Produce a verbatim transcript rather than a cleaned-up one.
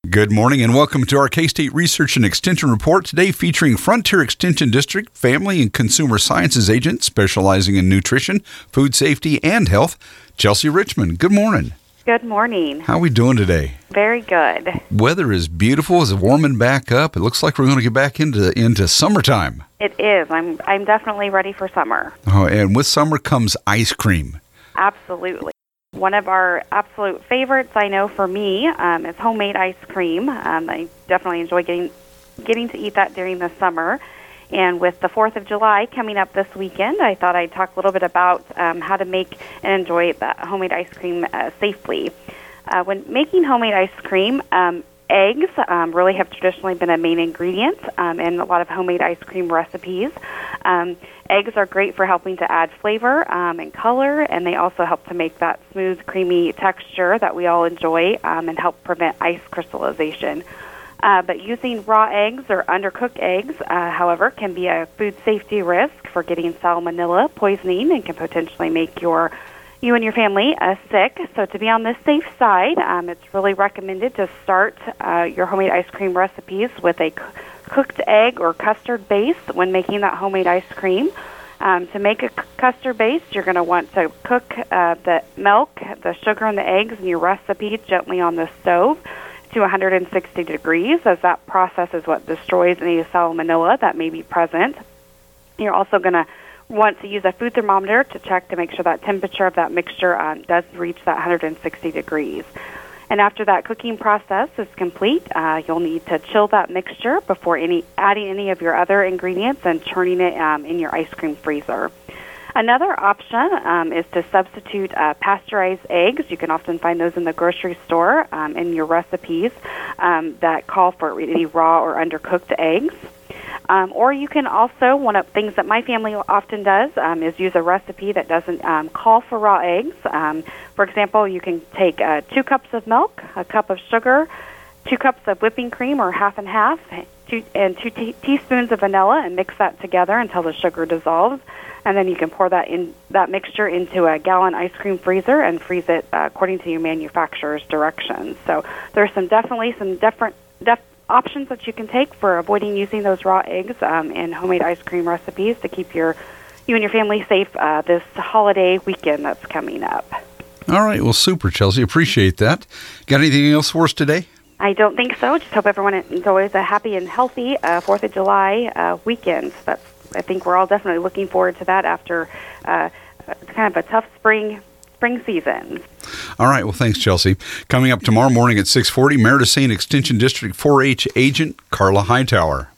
Good morning and welcome to our K-State Research and Extension Report, today featuring Frontier Extension District Family and Consumer Sciences Agent specializing in nutrition, food safety, and health, Chelsea Richmond. Good morning. Good morning. How are we doing today? Very good. Weather is beautiful. It's warming back up. It looks like we're going to get back into into summertime. It is. I'm I'm definitely ready for summer. Oh, and with summer comes ice cream. Absolutely. One of our absolute favorites, I know for me, um, is homemade ice cream. Um, I definitely enjoy getting getting to eat that during the summer. And with the fourth of July coming up this weekend, I thought I'd talk a little bit about um, how to make and enjoy that homemade ice cream uh, safely. Uh, when making homemade ice cream, um, eggs um, really have traditionally been a main ingredient um, in a lot of homemade ice cream recipes. Um, eggs are great for helping to add flavor um, and color, and they also help to make that smooth, creamy texture that we all enjoy um, and help prevent ice crystallization. Uh, but using raw eggs or undercooked eggs, uh, however, can be a food safety risk for getting salmonella poisoning and can potentially make your you and your family uh, sick. So to be on the safe side, um, it's really recommended to start uh, your homemade ice cream recipes with a c- cooked egg or custard base when making that homemade ice cream. Um, to make a c- custard base, you're going to want to cook uh, the milk, the sugar, and the eggs in your recipe gently on the stove to one hundred sixty degrees, as that process is what destroys any salmonella that may be present. You're also going to want to use a food thermometer to check to make sure that temperature of that mixture um, does reach that one hundred sixty degrees. And after that cooking process is complete, uh, you'll need to chill that mixture before any adding any of your other ingredients and turning it um, in your ice cream freezer. Another option um, is to substitute uh, pasteurized eggs. You can often find those in the grocery store um, in your recipes um, that call for any raw or undercooked eggs. Um, or you can also, one of the things that my family often does um, is use a recipe that doesn't um, call for raw eggs. Um, for example, you can take uh, two cups of milk, a cup of sugar, two cups of whipping cream or half and half, two, and two te- teaspoons of vanilla, and mix that together until the sugar dissolves. And then you can pour that in that mixture into a gallon ice cream freezer and freeze it uh, according to your manufacturer's directions. So there's some definitely some different def- options that you can take for avoiding using those raw eggs um, in homemade ice cream recipes to keep your you and your family safe uh, this holiday weekend that's coming up. All right. Well, super, Chelsea. Appreciate that. Got anything else for us today? I don't think so. Just hope everyone enjoys a happy and healthy uh, fourth of July uh, weekend. That's I think we're all definitely looking forward to that after uh, kind of a tough spring spring season. All right. Well, thanks, Chelsea. Coming up tomorrow morning at six forty, Meredith Saint Extension District four H Agent Carla Hightower.